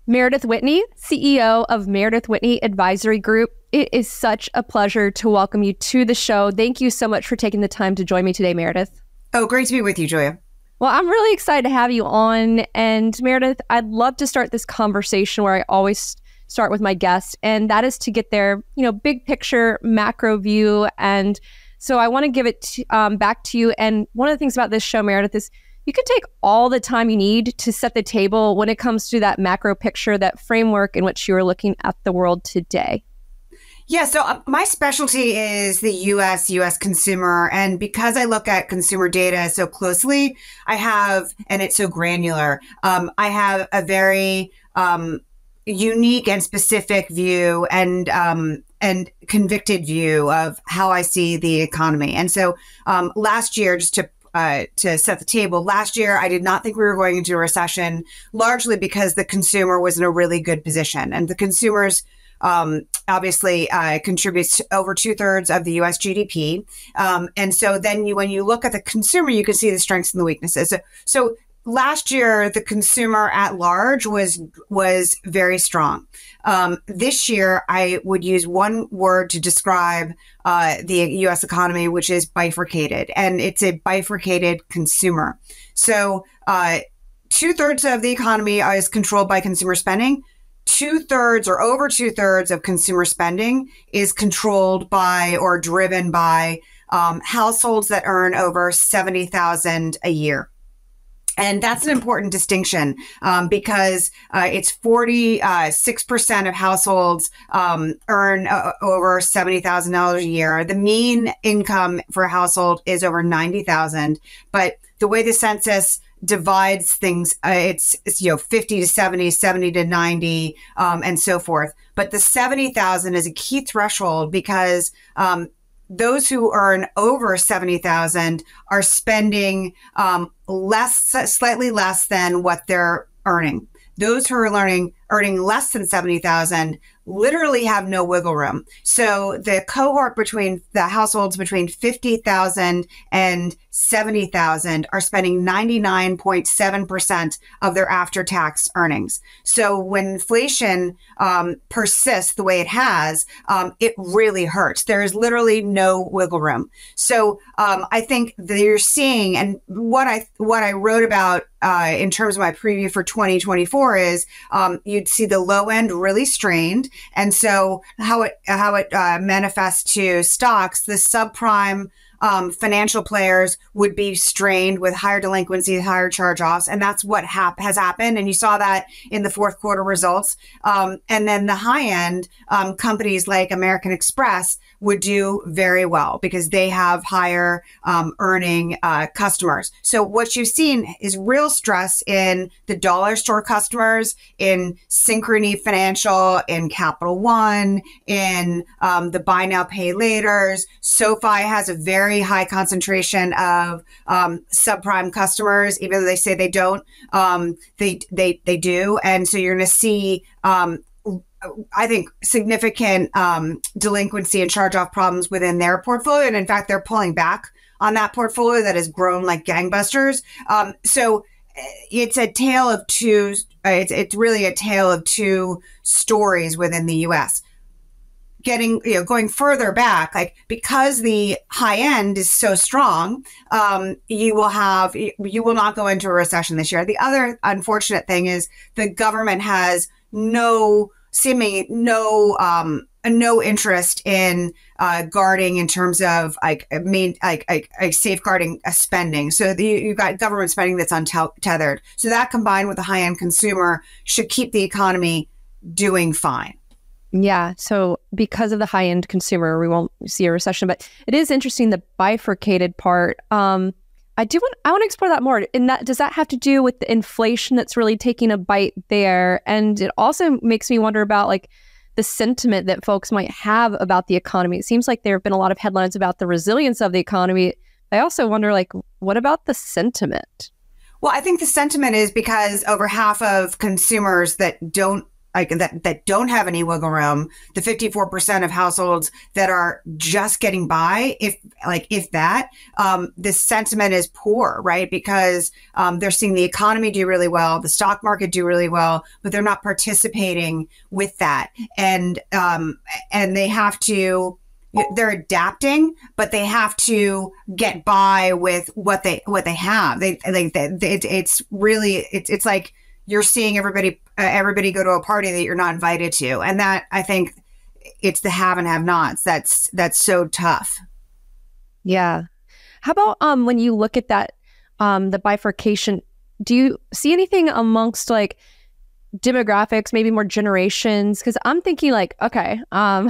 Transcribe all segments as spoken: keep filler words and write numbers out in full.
Meredith Whitney, C E O of Meredith Whitney Advisory Group. It is such a pleasure to welcome you to the show. Thank you so much for taking the time to join me today, Meredith. Oh, great to be with you, Julia. Well, I'm really excited to have you on. And Meredith, I'd love to start this conversation where I always start with my guests, and that is to get their, you know, big picture, macro view. And so I want to give it to, um, back to you. And one of the things about this show, Meredith, is you can take all the time you need to set the table when it comes to that macro picture, that framework in which you are looking at the world today. Yeah, so uh, my specialty is the U S, U S consumer. And because I look at consumer data so closely, I have, and it's so granular, um, I have a very um, unique and specific view and um, and convicted view of how I see the economy. And so um, last year, just to Uh, to set the table. Last year, I did not think we were going into a recession, largely because the consumer was in a really good position. And the consumers um, obviously uh, contributes to over two thirds of the U S G D P. Um, and so then you, when you look at the consumer, you can see the strengths and the weaknesses. So, so last year, the consumer at large was was very strong. Um, this year, I would use one word to describe uh, the U S economy, which is bifurcated, and it's a bifurcated consumer. So uh, two thirds of the economy is controlled by consumer spending. Two thirds or over two thirds of consumer spending is controlled by or driven by um, households that earn over seventy thousand dollars a year. And that's an important distinction um, because uh, it's forty-six percent of households um, earn uh, over seventy thousand dollars a year. The mean income for a household is over ninety thousand dollars. But the way the census divides things, uh, it's, it's, you know, fifty to seventy, seventy to ninety, um, and so forth. But the seventy thousand is a key threshold because um, those who earn over seventy thousand are spending um, less, slightly less than what they're earning. Those who are learning, earning less than seventy thousand literally have no wiggle room. So the cohort between the households between fifty thousand and seventy thousand are spending ninety-nine point seven percent of their after-tax earnings. So when inflation um, persists the way it has, um, it really hurts. There is literally no wiggle room. So um, I think that you're seeing, and what I what I wrote about uh, in terms of my preview for twenty twenty-four is um, you'd see the low end really strained. And so how it how it uh, manifests to stocks, the subprime um, financial players would be strained with higher delinquency, higher charge-offs, and that's what hap- has happened. And you saw that in the fourth quarter results. Um, and then the high-end um, companies like American Express would do very well because they have higher um, earning uh, customers. So what you've seen is real stress in the dollar store customers, in Synchrony Financial, in Capital One, in um, the buy now, pay laters. SoFi has a very high concentration of um, subprime customers, even though they say they don't, um, they, they, they do. And so you're going to see um, I think, significant um, delinquency and charge-off problems within their portfolio. And in fact, they're pulling back on that portfolio that has grown like gangbusters. Um, so it's a tale of two, uh, it's, it's really a tale of two stories within the U S. Getting, you know, going further back, like because the high end is so strong, um, you will have, you will not go into a recession this year. The other unfortunate thing is the government has no seeming no um no interest in uh guarding in terms of like main like like, like safeguarding uh, spending. So the, you've got government spending that's untethered. So that combined with the high end consumer should keep the economy doing fine. Yeah. So because of the high end consumer, we won't see a recession. But it is interesting, the bifurcated part. Um, I do want I want to explore that more. And that does that have to do with the inflation that's really taking a bite there? And it also makes me wonder about like the sentiment that folks might have about the economy. It seems like there have been a lot of headlines about the resilience of the economy. I also wonder, like, what about the sentiment? Well, I think the sentiment is because over half of consumers that don't like that, that don't have any wiggle room, the fifty-four percent of households that are just getting by, if like, if that, um, the sentiment is poor, right? Because, um, they're seeing the economy do really well, the stock market do really well, but they're not participating with that. And, um, and they have to, they're adapting, but they have to get by with what they, what they have. They, they, they it, it's really, it's, it's like, you're seeing everybody, uh, everybody go to a party that you're not invited to. And that, I think it's the have and have nots. That's, that's so tough. Yeah. How about, um, when you look at that, um, the bifurcation, do you see anything amongst like demographics, maybe more generations? Cause I'm thinking like, okay, um,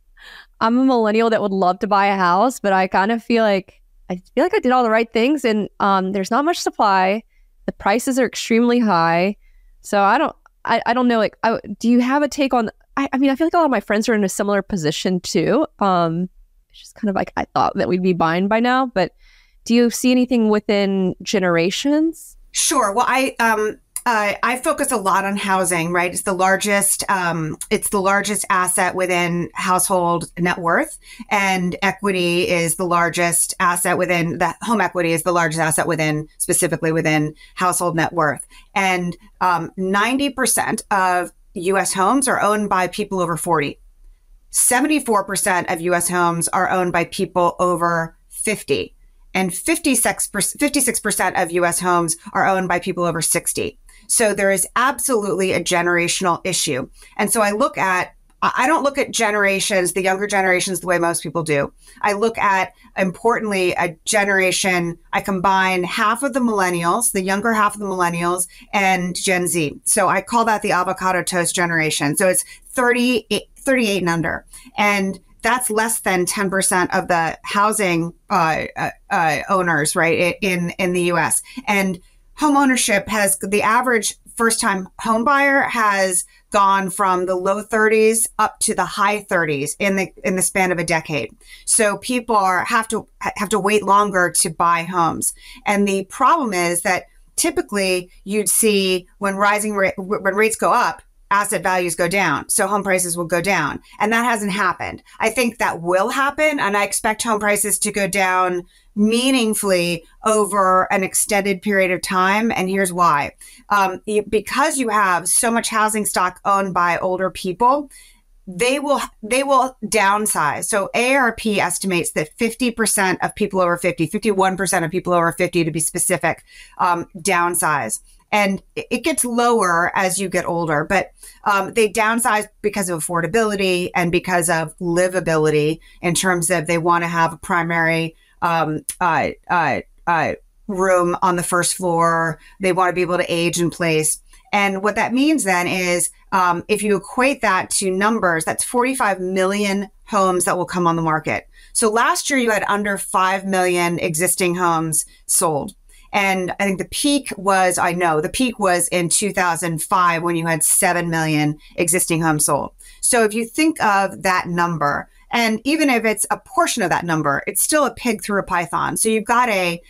I'm a millennial that would love to buy a house, but I kind of feel like, I feel like I did all the right things and, um, there's not much supply. The prices are extremely high. So I don't, I, I don't know, like, I, do you have a take on, I, I mean, I feel like a lot of my friends are in a similar position too. Um, it's just kind of like, I thought that we'd be buying by now, but do you see anything within generations? Sure. Well, I, um, Uh, I focus a lot on housing, right? It's the largest, um, it's the largest asset within household net worth, and equity is the largest asset within the home equity is the largest asset within specifically within household net worth. And, um, ninety percent of U S homes are owned by people over forty. seventy-four percent of U S homes are owned by people over fifty. And fifty-six percent of U S homes are owned by people over sixty. So there is absolutely a generational issue. And so I look at, I don't look at generations, the younger generations, the way most people do. I look at, importantly, a generation, I combine half of the millennials, the younger half of the millennials, and Gen Z. So I call that the avocado toast generation. So it's thirty-eight, thirty-eight and under. And that's less than ten percent of the housing uh, uh, uh, owners, right, in, in the U S. And home ownership has, the average first-time home buyer has gone from the low thirties up to the high thirties in the in the span of a decade. So people are have to have to wait longer to buy homes. And the problem is that typically you'd see when rising ra- when rates go up, asset values go down. So home prices will go down. And that hasn't happened. I think that will happen. And I expect home prices to go down meaningfully over an extended period of time. And here's why. Um, you, because you have so much housing stock owned by older people, they will they will downsize. So A A R P estimates that fifty percent of people over fifty, fifty-one percent of people over fifty to be specific, um, downsize. And it gets lower as you get older, but um, they downsize because of affordability and because of livability in terms of they want to have a primary um, uh, uh, uh, room on the first floor. They want to be able to age in place. And what that means then is um, if you equate that to numbers, that's forty-five million homes that will come on the market. So last year you had under five million existing homes sold. And I think the peak was, I know, the peak was in two thousand five when you had seven million existing homes sold. So if you think of that number, and even if it's a portion of that number, it's still a pig through a python. So you've got a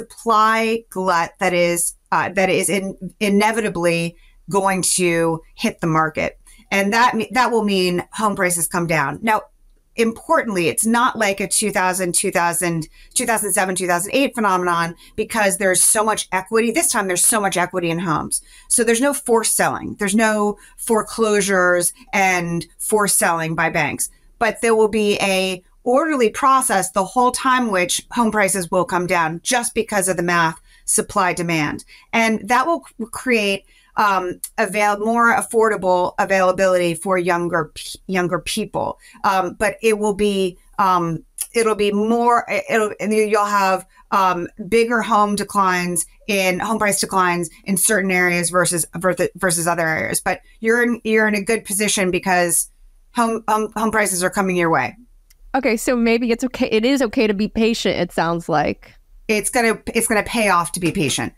supply glut that is uh, that is in, inevitably going to hit the market. And that that will mean home prices come down. Now, importantly, it's not like a two thousand, two thousand, two thousand seven, two thousand eight phenomenon because there's so much equity. This time there's so much equity in homes. So there's no forced selling. There's no foreclosures and forced selling by banks. But there will be a orderly process the whole time which home prices will come down just because of the math, supply demand. And that will create Um, avail more affordable availability for younger younger people, um, but it will be um, it'll be more. It'll and you'll have um, bigger home declines in home price declines in certain areas versus versus other areas. But you're in, you're in a good position because home home, home prices are coming your way. Okay, so maybe it's okay. It is okay to be patient. It sounds like it's gonna it's gonna pay off to be patient.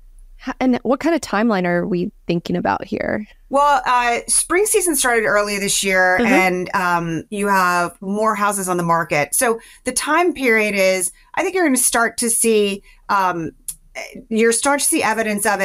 And what kind of timeline are we thinking about here? Well, uh, spring season started early this year, mm-hmm. and um, you have more houses on the market. So the time period is, I think you're going to start to see, um, you're start to see evidence of it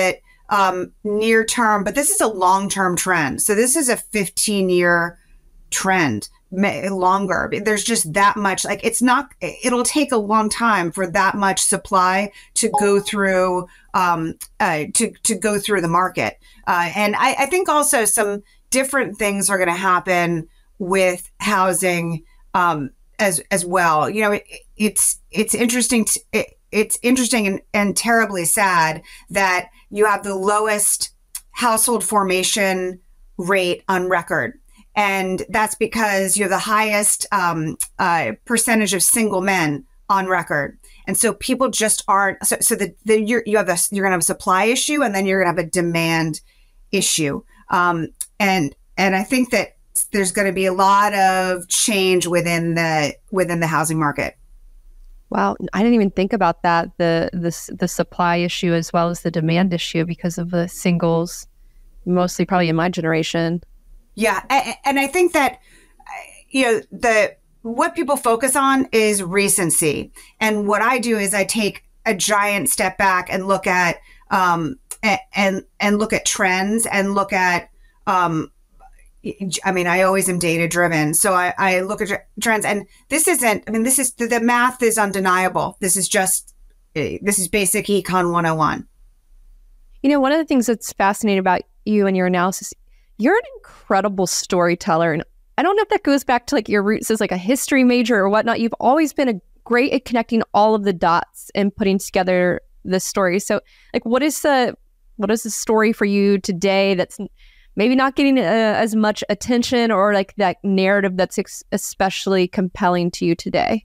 um, near term, but this is a long term trend. So this is a fifteen year trend, longer. There's just that much, like it's not, it'll take a long time for that much supply to go through, um, uh, to, to go through the market. Uh, and I, I think also some different things are going to happen with housing, um, as, as well. You know, it, it's, it's interesting. To, it, it's interesting and, and terribly sad that you have the lowest household formation rate on record. And that's because you have the highest um, uh, percentage of single men on record. And so people just aren't, so, so the, the, you're, you have a, you're going to have a supply issue, and then you're going to have a demand issue. Um, and, and I think that there's going to be a lot of change within the, within the housing market. Wow. I didn't even think about that. The, the, the supply issue as well as the demand issue because of the singles, mostly probably in my generation. Yeah. And I think that, you know, the, what people focus on is recency. And what I do is I take a giant step back and look at, um, and, and look at trends and look at, um, I mean, I always am data driven. So I, I look at trends, and this isn't, I mean, this is, the math is undeniable. This is just, this is basic econ one oh one. You know, one of the things that's fascinating about you and your analysis, you're an incredible storyteller. And I don't know if that goes back to like your roots as like a history major or whatnot. You've always been a great at connecting all of the dots and putting together the story. So like, what is the, what is the story for you today that's maybe not getting uh, as much attention, or like that narrative that's ex- especially compelling to you today?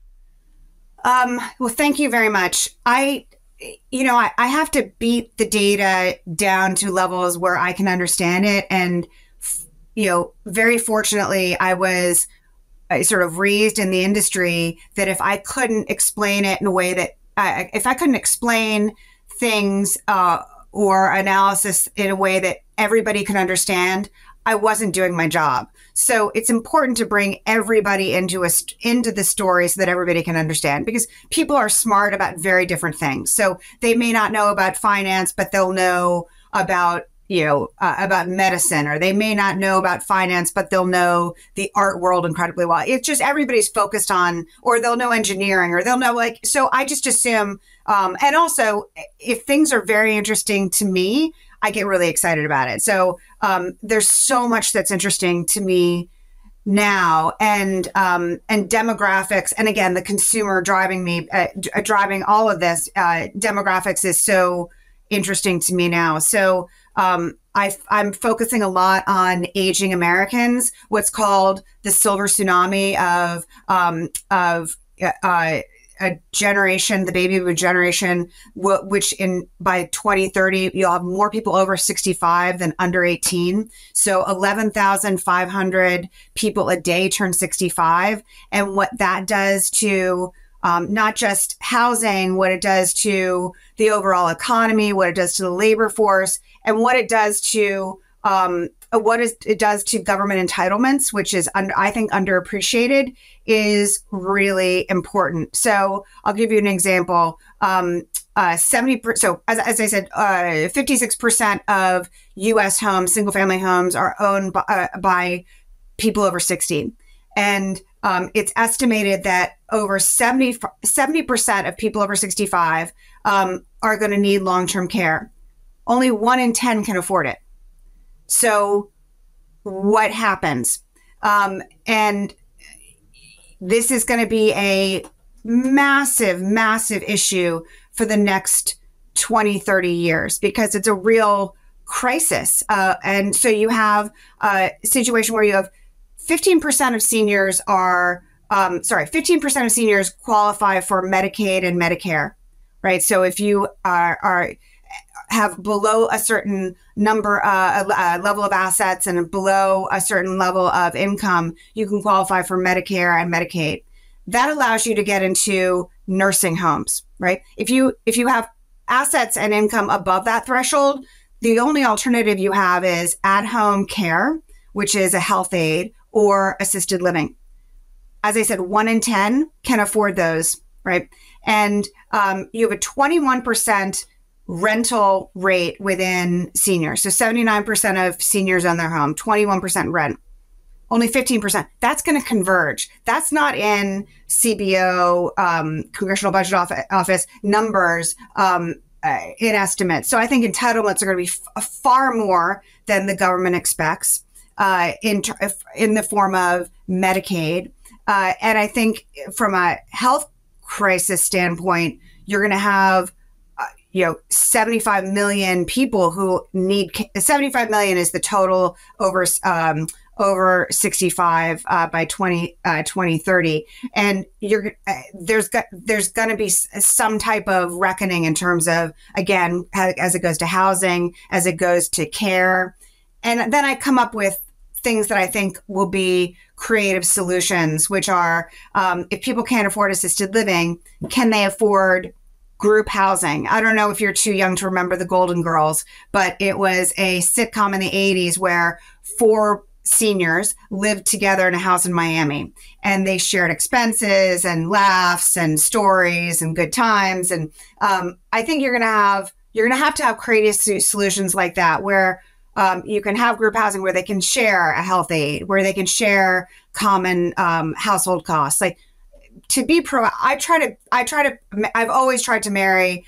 Um, well, thank you very much. I, you know, I, I have to beat the data down to levels where I can understand it. And, you know, very fortunately, I was uh, sort of raised in the industry that if I couldn't explain it in a way that, uh, if I couldn't explain things uh, or analysis in a way that everybody could understand, I wasn't doing my job. So it's important to bring everybody into a, into the story so that everybody can understand, because people are smart about very different things. So they may not know about finance, but they'll know about, you know, uh, about medicine, or they may not know about finance, but they'll know the art world incredibly well. It's just everybody's focused on, or they'll know engineering, or they'll know like, so I just assume, um, and also if things are very interesting to me, I get really excited about it. So um, there's so much that's interesting to me now, and um, and demographics, and again, the consumer driving me, uh, d- driving all of this. Uh, demographics is so interesting to me now. So um, I, I'm focusing a lot on aging Americans, what's called the silver tsunami of um, of uh, a generation, the baby boom generation, w- which in by twenty thirty, you'll have more people over sixty-five than under eighteen. So eleven thousand five hundred people a day turn sixty-five. And what that does to um, not just housing, what it does to the overall economy, what it does to the labor force, and what it does to um, what is, it does to government entitlements, which is, un- I think, underappreciated, is really important. So I'll give you an example. Um, uh, seventy percent, so as, as I said, uh, fifty-six percent of U S homes, single family homes, are owned by, uh, by people over sixty. And um, it's estimated that over seventy, seventy percent of people over sixty-five um, are going to need long-term care. Only one in ten can afford it. So what happens? Um, and this is going to be a massive, massive issue for the next twenty, thirty years, because it's a real crisis. Uh, and so you have a situation where you have fifteen percent of seniors are, um, sorry, fifteen percent of seniors qualify for Medicaid and Medicare, right? So if you are, are have below a certain number, uh, a, a level of assets and below a certain level of income, you can qualify for Medicare and Medicaid. That allows you to get into nursing homes, right? If you if you have assets and income above that threshold, the only alternative you have is at-home care, which is a health aid, or assisted living. As I said, one in ten can afford those, right? And um, you have a twenty-one percent rental rate within seniors. So seventy-nine percent of seniors own their home, twenty-one percent rent. Only fifteen percent. That's going to converge. That's not in C B O, um, Congressional Budget Office numbers um, uh, in estimates. So I think entitlements are going to be f- far more than the government expects uh, in ter- in the form of Medicaid. Uh, and I think from a health crisis standpoint, you're going to have uh, you know seventy-five million people who need. seventy-five million is the total over. Um, over sixty-five uh, by twenty, uh, twenty thirty. And you're, uh, there's got, there's going to be s- some type of reckoning in terms of, again, ha- as it goes to housing, as it goes to care. And then I come up with things that I think will be creative solutions, which are, um, if people can't afford assisted living, can they afford group housing? I don't know if you're too young to remember the Golden Girls, but it was a sitcom in the eighties where four seniors lived together in a house in Miami, and they shared expenses and laughs and stories and good times. And um, I think you're going to have you're going to have to have creative solutions like that, where um, you can have group housing where they can share a health aid, where they can share common um, household costs. Like to be pro, I try to I try to I've always tried to marry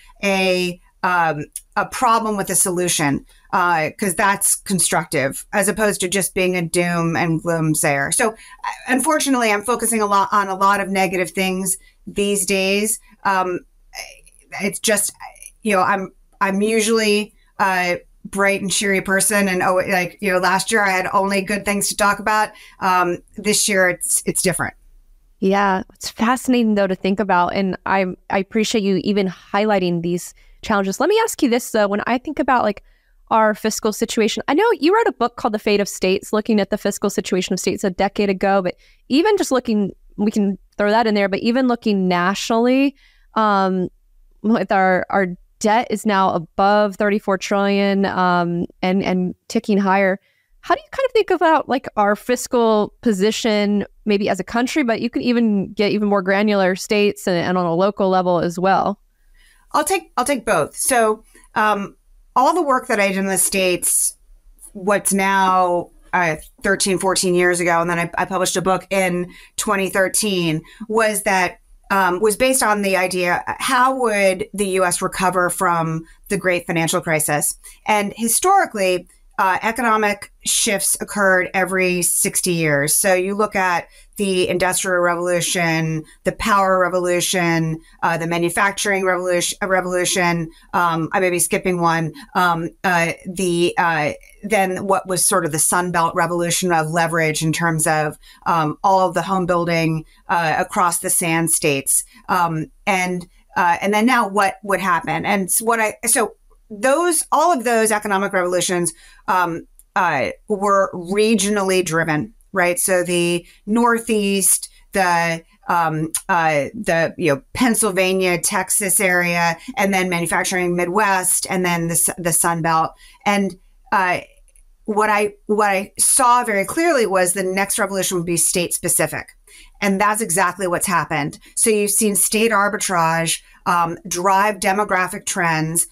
a um, a problem with a solution, because uh, that's constructive as opposed to just being a doom and gloom sayer. So unfortunately, I'm focusing a lot on a lot of negative things these days. Um, it's just, you know, I'm, I'm usually a bright and cheery person. And oh, like, you know, last year I had only good things to talk about. Um, this year it's, it's different. Yeah. It's fascinating though to think about. And I, I appreciate you even highlighting these challenges. Let me ask you this though. When I think about like our fiscal situation, I know you wrote a book called The Fate of States, looking at the fiscal situation of states a decade ago, but even just looking, we can throw that in there, but even looking nationally, um, with our, our debt is now above thirty-four trillion, um, and, and ticking higher. How do you kind of think about like our fiscal position, maybe as a country, but you can even get even more granular states and, and on a local level as well? I'll take, I'll take both. So, um, all the work that I did in the States, what's now uh, thirteen, fourteen years ago, and then I, I published a book in twenty thirteen, was that um, was based on the idea, how would the U S recover from the great financial crisis? And historically, uh, economic shifts occurred every sixty years. So you look at the Industrial Revolution, the Power Revolution, uh, the Manufacturing Revolution. revolution um, I may be skipping one. Um, uh, the uh, then what was sort of the Sun Belt Revolution of leverage in terms of um, all of the home building uh, across the Sand States, um, and uh, and then now what would happen? And what I so those all of those economic revolutions um, uh, were regionally driven. Right. So the Northeast, the um, uh, the you know Pennsylvania, Texas area, and then manufacturing Midwest, and then the the Sun Belt. And uh, what I what I saw very clearly was the next revolution would be state specific, and that's exactly what's happened. So you've seen state arbitrage um, drive demographic trends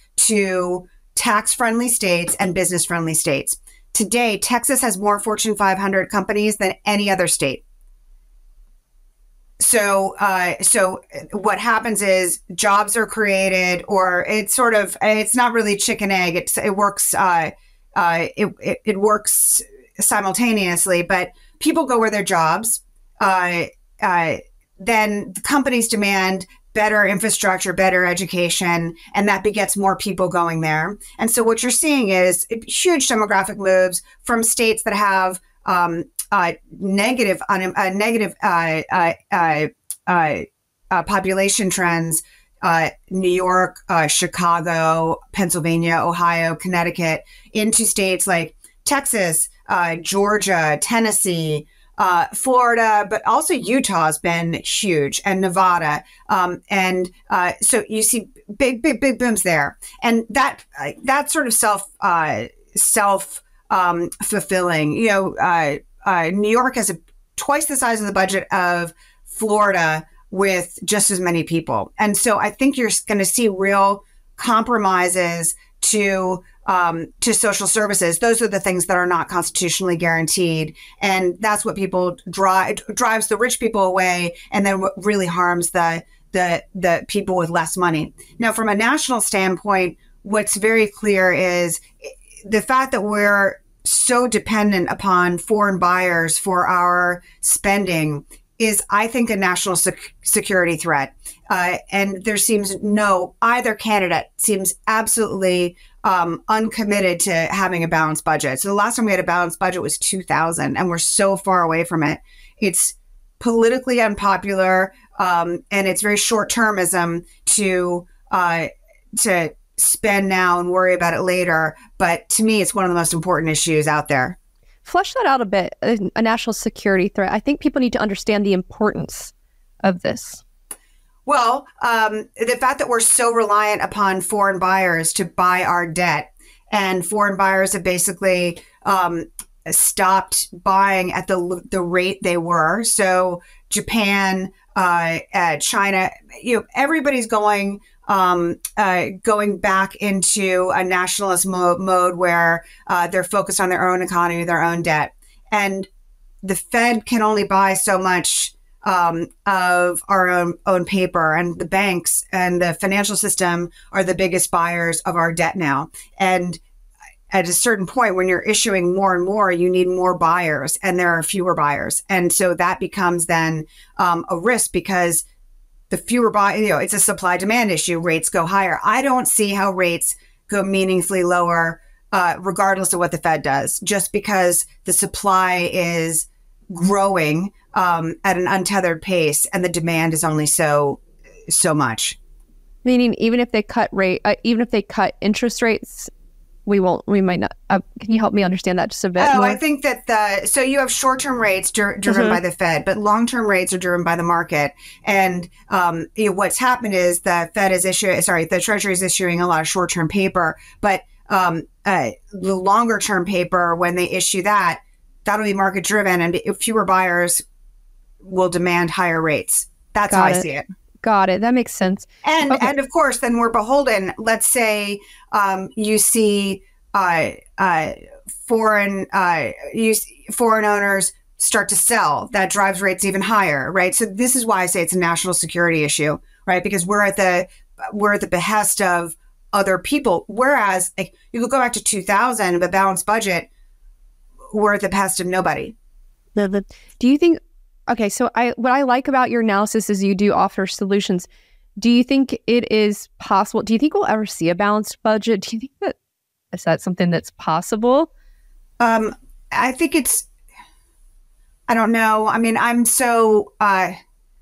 to tax friendly states and business friendly states. Today, Texas has more Fortune five hundred companies than any other state. So, uh, so what happens is jobs are created, or it's sort of, it's not really chicken egg. It's, it works, uh, uh, it, it, it works simultaneously, but people go where their jobs, uh, uh, then the companies demand better infrastructure, better education, and that begets more people going there. And so what you're seeing is huge demographic moves from states that have um, uh, negative, un- uh, negative uh, uh, uh, uh, uh, population trends, uh, New York, uh, Chicago, Pennsylvania, Ohio, Connecticut, into states like Texas, uh, Georgia, Tennessee, Uh, Florida, but also Utah has been huge, and Nevada. Um, and uh, so you see big, big, big booms there. And that uh, that sort of self, uh, self um, fulfilling, you know, uh, uh, New York has a, twice the size of the budget of Florida with just as many people. And so I think you're going to see real compromises to um, to social services. Those are the things that are not constitutionally guaranteed, and that's what people drive drives the rich people away, and then what really harms the the the people with less money. Now, from a national standpoint, what's very clear is the fact that we're so dependent upon foreign buyers for our spending is, I think, a national sec- security threat. Uh, and there seems no, either candidate seems absolutely um, uncommitted to having a balanced budget. So the last time we had a balanced budget was two thousand, and we're so far away from it. It's politically unpopular, um, and it's very short-termism to uh, to spend now and worry about it later. But to me, it's one of the most important issues out there. Flesh that out a bit, a, a national security threat. I think people need to understand the importance of this. Well, um, the fact that we're so reliant upon foreign buyers to buy our debt, and foreign buyers have basically um, stopped buying at the the rate they were. So Japan, uh, uh, China, you know, everybody's going um, uh, going back into a nationalist mo- mode where uh, they're focused on their own economy, their own debt, and the Fed can only buy so much um, of our own own paper, and the banks and the financial system are the biggest buyers of our debt now. And at a certain point, when you're issuing more and more, you need more buyers, and there are fewer buyers. And so that becomes then um, a risk, because the fewer buy, you know, it's a supply demand issue. Rates go higher. I don't see how rates go meaningfully lower, uh, regardless of what the Fed does, just because the supply is growing um, at an untethered pace, and the demand is only so so much. Meaning, even if they cut rate, uh, even if they cut interest rates, we won't, we might not. Uh, can you help me understand that just a bit Oh, more? I think that the, so you have short-term rates dri- driven Mm-hmm. by the Fed, but long-term rates are driven by the market. And um, you know, what's happened is the Fed is issuing, sorry, the Treasury is issuing a lot of short-term paper, but um, uh, the longer-term paper, when they issue that, that'll be market-driven, and fewer buyers will demand higher rates. That's Got how I it. see it. Got it. That makes sense. And Okay. and of course, then we're beholden. Let's say um, you see uh, uh, foreign uh, you see foreign owners start to sell. That drives rates even higher, right? So this is why I say it's a national security issue, right? Because we're at the we're at the behest of other people. Whereas, like, you could go back to two thousand, a balanced budget, we're at the behest of nobody. The- the- Do you think? Okay, so I what I like about your analysis is you do offer solutions. Do you think it is possible? Do you think we'll ever see a balanced budget? Do you think that is that something that's possible? Um, I think it's. I don't know. I mean, I'm so. Uh,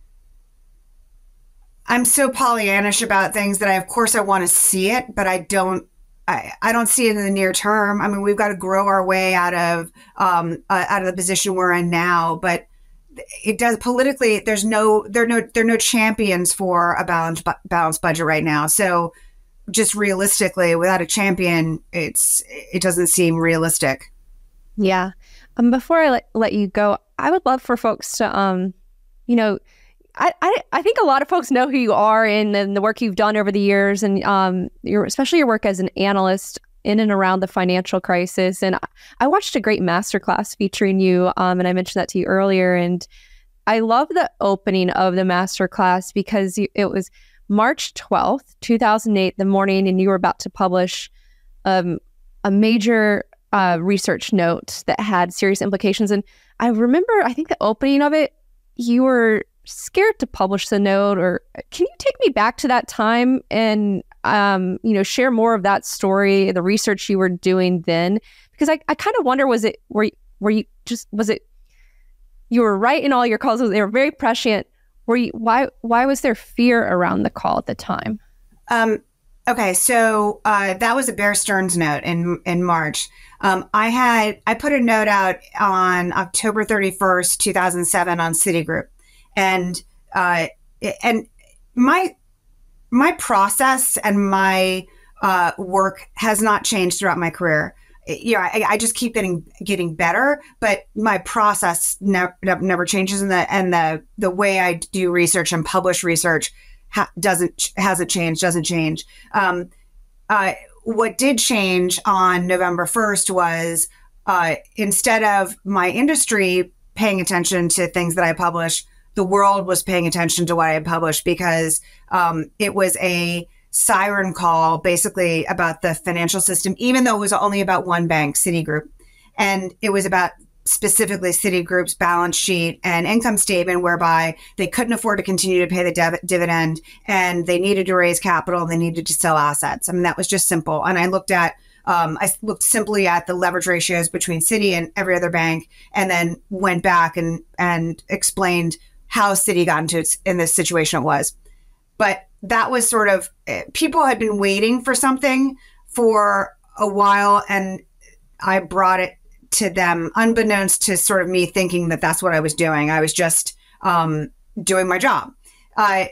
I'm so Pollyannish about things that I, of course, I want to see it, but I don't. I, I don't see it in the near term. I mean, we've got to grow our way out of um, uh, out of the position we're in now, but it does politically. There's no there are no there are no champions for a balanced bu- balanced budget right now. So, just realistically, without a champion, it's it doesn't seem realistic. Yeah. Um, before I let, let you go, I would love for folks to, um, you know, I, I I think a lot of folks know who you are and, and the work you've done over the years, and um, your especially your work as an analyst in and around the financial crisis. And I, I watched a great masterclass featuring you, um, and I mentioned that to you earlier. And I love the opening of the masterclass because you, it was March twelfth, two thousand eight, the morning, and you were about to publish um, a major uh, research note that had serious implications. And I remember, I think the opening of it, you were scared to publish the note. Or can you take me back to that time and um, you know, share more of that story, the research you were doing then? Because I, I kind of wonder, was it were you, were you just was it you were right in all your calls? They were very prescient. Were you why why was there fear around the call at the time? Um, okay, so uh, that was a Bear Stearns note in in March. Um, I had I put a note out on October thirty-first, two thousand seven, on Citigroup, and uh, and my my process and my uh, work has not changed throughout my career. You know, I, I just keep getting getting better, but my process never never changes, and the and the the way I do research and publish research ha- doesn't hasn't changed, doesn't change. Um, uh, what did change on November first was uh, instead of my industry paying attention to things that I publish, the world was paying attention to what I published because um, it was a siren call basically about the financial system, even though it was only about one bank, Citigroup. And it was about specifically Citigroup's balance sheet and income statement, whereby they couldn't afford to continue to pay the dev- dividend and they needed to raise capital and they needed to sell assets. I mean, that was just simple. And I looked at, um, I looked simply at the leverage ratios between Citi and every other bank, and then went back and, and explained how Citi got into its, in this situation it was. But that was sort of, people had been waiting for something for a while, and I brought it to them unbeknownst to sort of me thinking that that's what I was doing. I was just um, doing my job. Uh,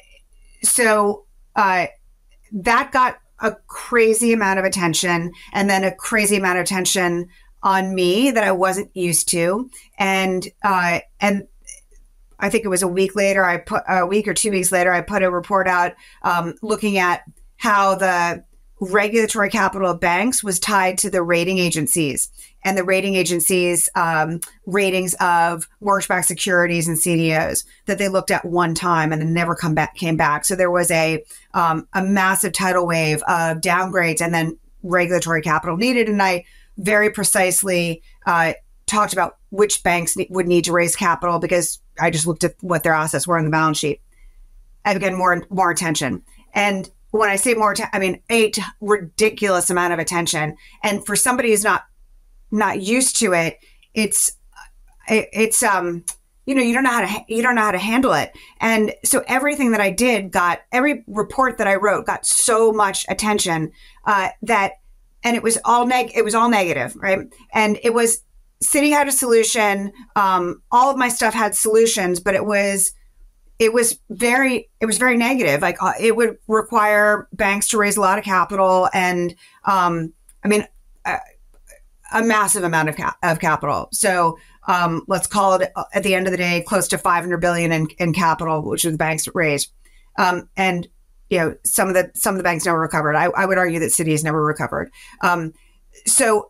so uh, that got a crazy amount of attention, and then a crazy amount of attention on me that I wasn't used to. And, uh, and I think it was a week later, I put a week or two weeks later, I put a report out um, looking at how the regulatory capital of banks was tied to the rating agencies and the rating agencies' um, ratings of mortgage-backed securities and C D Os that they looked at one time and then never come back, came back. So there was a um, a massive tidal wave of downgrades and then regulatory capital needed. And I very precisely uh, talked about which banks ne- would need to raise capital because I just looked at what their assets were on the balance sheet. And again, more more attention. And when I say more, t- I mean a t- ridiculous amount of attention. And for somebody who's not not used to it, it's it, it's um you know you don't know how to ha- you don't know how to handle it. And so everything that I did got every report that I wrote got so much attention uh, that, and it was all neg it was all negative, right? And it was Citi had a solution. Um, all of my stuff had solutions, but it was. It was very, it was very negative. Like uh, it would require banks to raise a lot of capital, and um, I mean, a, a massive amount of ca- of capital. So um, let's call it uh, at the end of the day, close to five hundred billion in, in capital, which the banks raised. Um, and you know, some of the some of the banks never recovered. I, I would argue that Citi has never recovered. Um, so,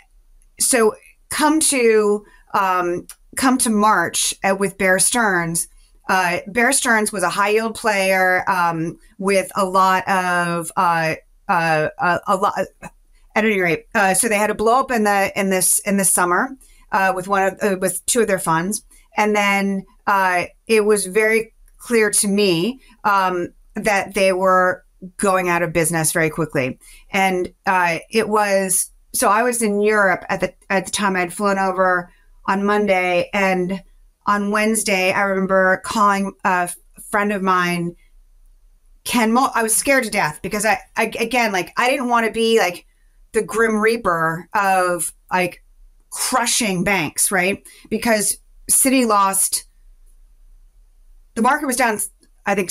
so come to um, come to March uh, with Bear Stearns. Uh, Bear Stearns was a high yield player um, with a lot of uh, uh, uh, a lot. At any rate, uh, so they had a blow up in the in this in the summer uh, with one of uh, with two of their funds, and then uh, it was very clear to me um, that they were going out of business very quickly, and uh, it was so I was in Europe at the at the time. I'd flown over on Monday, and on Wednesday, I remember calling a friend of mine, Ken Moll. I was scared to death because I, I again, like, I didn't want to be like the grim reaper of like crushing banks, right? Because Citi lost, the market was down, I think,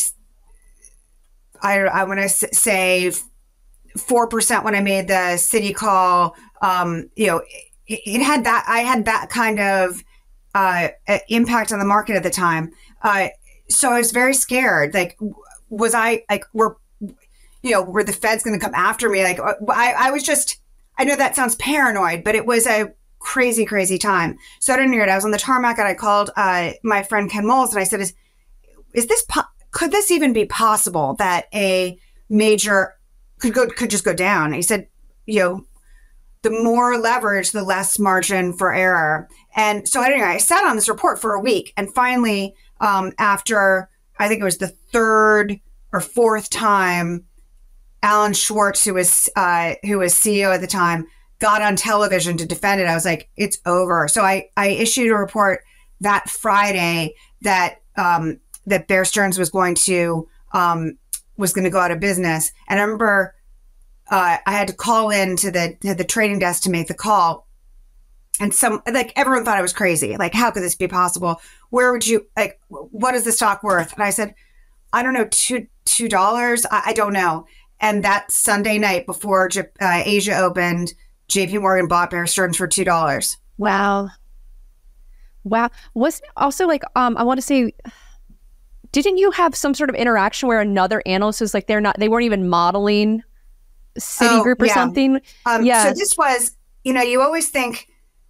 I, I want to say four percent when I made the Citi call. Um, you know, it, it had that, I had that kind of Uh, impact on the market at the time. Uh, so I was very scared. Like, was I like, were, you know, were the feds going to come after me? Like, I, I was just, I know that sounds paranoid, but it was a crazy, crazy time. So I didn't hear it. I was on the tarmac and I called uh, my friend Ken Moll and I said, is, is this, po- could this even be possible that a major could go, could just go down? He said, you know, the more leverage, the less margin for error. And so anyway, I sat on this report for a week, and finally, um, after I think it was the third or fourth time, Alan Schwartz, who was uh, who was C E O at the time, got on television to defend it. I was like, it's over. So I I issued a report that Friday that um, that Bear Stearns was going to um, was going to go out of business, and I remember. Uh, I had to call in to the to the trading desk to make the call, and some like everyone thought I was crazy. Like, how could this be possible? Where would you like? What is the stock worth? And I said, I don't know, two two dollars. I, I don't know. And that Sunday night before uh, Asia opened, J P Morgan bought Bear Stearns for two dollars. Wow, wow. Wasn't it also like um I want to say, didn't you have some sort of interaction where another analyst was like they're not they weren't even modeling Citigroup oh, or yeah. something. Um, yeah. So this was, you know, you always think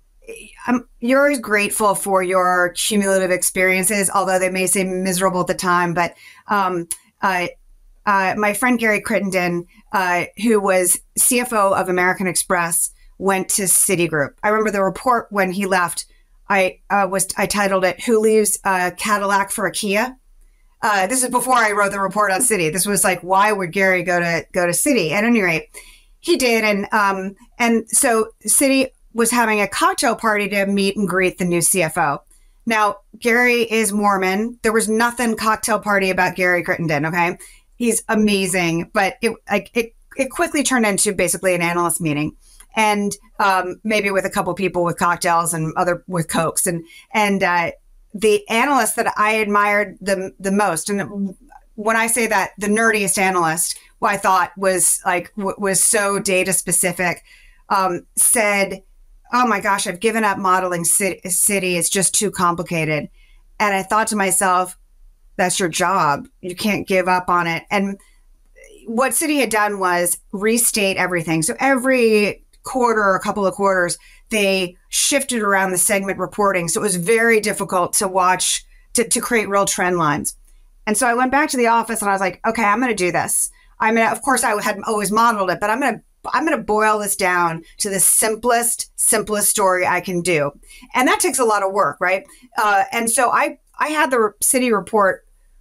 um, you're always grateful for your cumulative experiences, although they may seem miserable at the time. But um, uh, uh, my friend Gary Crittenden, uh, who was C F O of American Express, went to Citigroup. I remember the report when he left. I uh, was I titled it "Who Leaves a Cadillac for a Kia." Uh, this is before I wrote the report on Citi. This was like, why would Gary go to go to Citi? At any rate, he did, and um, and so Citi was having a cocktail party to meet and greet the new C F O. Now, Gary is Mormon. There was nothing cocktail party about Gary Crittenden. Okay, he's amazing, but it like it it quickly turned into basically an analyst meeting. And um, maybe with a couple people with cocktails and other with Cokes. And and uh, the analyst that I admired the the most, and when I say that, the nerdiest analyst, who I thought was like w- was so data specific, um, said, "Oh my gosh, I've given up modeling Citi. Citi. It's just too complicated." And I thought to myself, "That's your job. You can't give up on it." And what Citi had done was restate everything. So every quarter or a couple of quarters, they shifted around the segment reporting. So it was very difficult to watch, to, to create real trend lines. And so I went back to the office and I was like, okay, I'm going to do this. I mean, of course I had always modeled it, but I'm going to, I'm going to boil this down to the simplest, simplest story I can do. And that takes a lot of work, right? Uh, and so I, I had the Citi report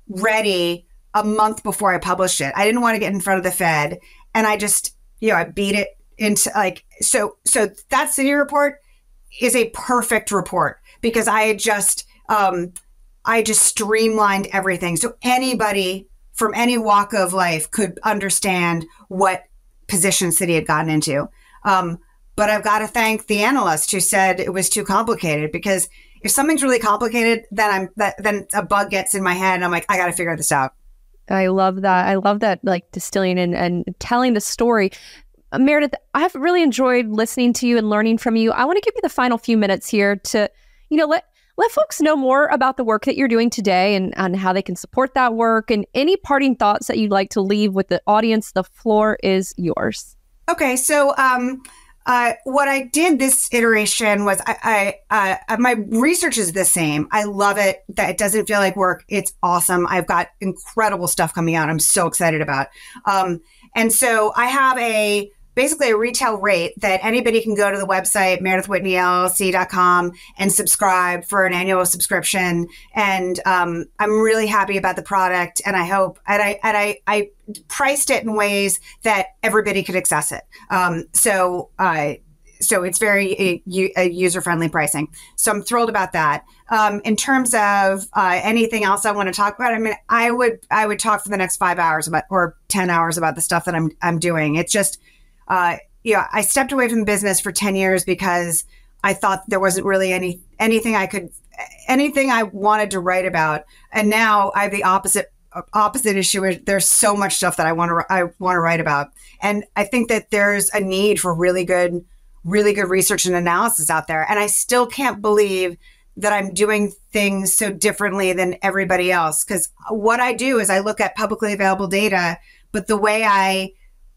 ready a month before I published it. I didn't want to get in front of the Fed. And I just, you know, I beat it into like, so, so that Citi report is a perfect report because I had just, um, I just streamlined everything. So anybody from any walk of life could understand what position Citi had gotten into. Um, but I've got to thank the analyst who said it was too complicated, because if something's really complicated, then I'm that, then a bug gets in my head and I'm like, I got to figure this out. I love that. I love that, like distilling and, and telling the story. Meredith, I've really enjoyed listening to you and learning from you. I want to give you the final few minutes here to, you know, let let folks know more about the work that you're doing today and, and how they can support that work, and any parting thoughts that you'd like to leave with the audience. The floor is yours. Okay, so um, uh, what I did this iteration was I, I uh, my research is the same. I love it. That it doesn't feel like work. It's awesome. I've got incredible stuff coming out. I'm so excited about. Um, and so I have a basically a retail rate that anybody can go to the website, meredith whitney l l c dot com, and subscribe for an annual subscription. And um, I'm really happy about the product. And I hope, and I, and I, I priced it in ways that everybody could access it. Um, so, uh, so it's very uh, user-friendly pricing. So I'm thrilled about that. Um, in terms of uh, anything else I want to talk about, I mean, I would, I would talk for the next five hours about, or ten hours about the stuff that I'm, I'm doing. It's just, Uh, yeah, I stepped away from business for ten years because I thought there wasn't really any anything I could, anything I wanted to write about. And now I have the opposite opposite issue. Where there's so much stuff that I want to I want to write about, and I think that there's a need for really good, really good research and analysis out there. And I still can't believe that I'm doing things so differently than everybody else. Because what I do is I look at publicly available data, but the way I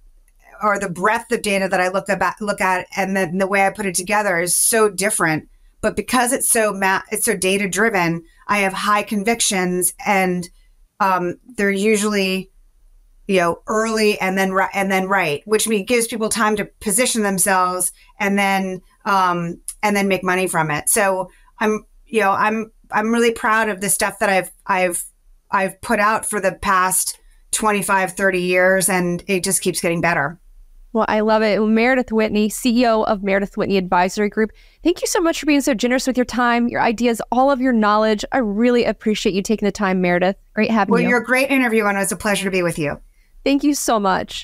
or the breadth of data that I look about, look at, and then the way I put it together is so different. But because it's so ma- it's so data driven, I have high convictions, and um, they're usually, you know, early and then right and then right, which means gives people time to position themselves and then um, and then make money from it. So I'm, you know, I'm I'm really proud of the stuff that I've I've I've put out for the past twenty-five, thirty years, and it just keeps getting better. Well, I love it. Meredith Whitney, C E O of Meredith Whitney Advisory Group. Thank you so much for being so generous with your time, your ideas, all of your knowledge. I really appreciate you taking the time, Meredith. Great having well, you. Well, you're a great interview, and it was a pleasure to be with you. Thank you so much.